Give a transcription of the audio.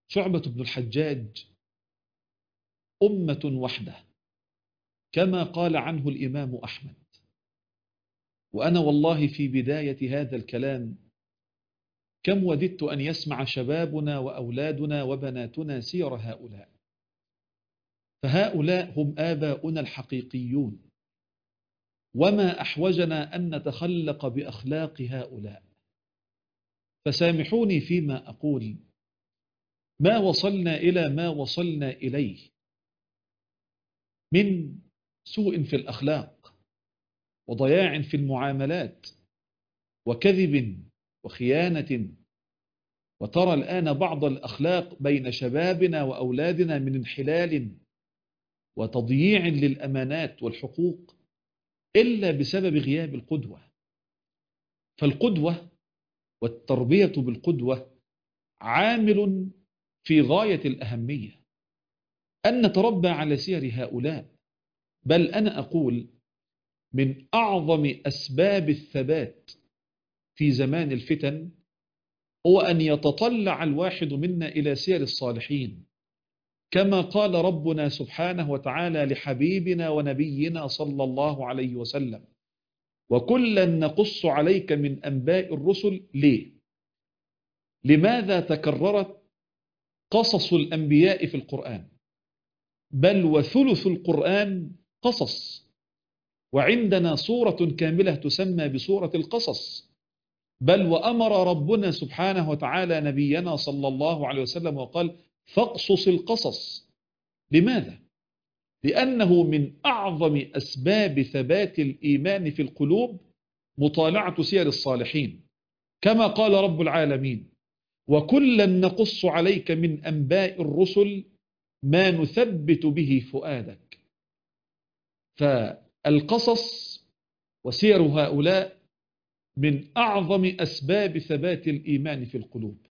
شعبة بن الحجاج أمة وحدة كما قال عنه الإمام أحمد. وأنا والله في بداية هذا الكلام كم وددت أن يسمع شبابنا وأولادنا وبناتنا سير هؤلاء، فهؤلاء هم آباؤنا الحقيقيون، وما أحوجنا أن نتخلق بأخلاق هؤلاء. فسامحوني فيما أقول، ما وصلنا إلى ما وصلنا إليه من سوء في الأخلاق وضياع في المعاملات وكذب وخيانة، وترى الآن بعض الأخلاق بين شبابنا وأولادنا من انحلال وتضييع للأمانات والحقوق إلا بسبب غياب القدوة. فالقدوة والتربية بالقدوة عامل في غاية الأهمية، أن نتربى على سير هؤلاء. بل أنا أقول من أعظم أسباب الثبات في زمان الفتن هو أن يتطلع الواحد منا إلى سير الصالحين، كما قال ربنا سبحانه وتعالى لحبيبنا ونبينا صلى الله عليه وسلم: وكلا نقص عليك من أنباء الرسل. ليه؟ لماذا تكررت قصص الأنبياء في القرآن؟ بل وثلث القرآن قصص، وعندنا سورة كاملة تسمى بسورة القصص. بل وأمر ربنا سبحانه وتعالى نبينا صلى الله عليه وسلم وقال: فاقصص القصص. لماذا؟ لأنه من أعظم أسباب ثبات الإيمان في القلوب مطالعة سير الصالحين، كما قال رب العالمين: وكلا نقص عليك من أنباء الرسل ما نثبت به فؤادك. فالقصص وسير هؤلاء من أعظم أسباب ثبات الإيمان في القلوب.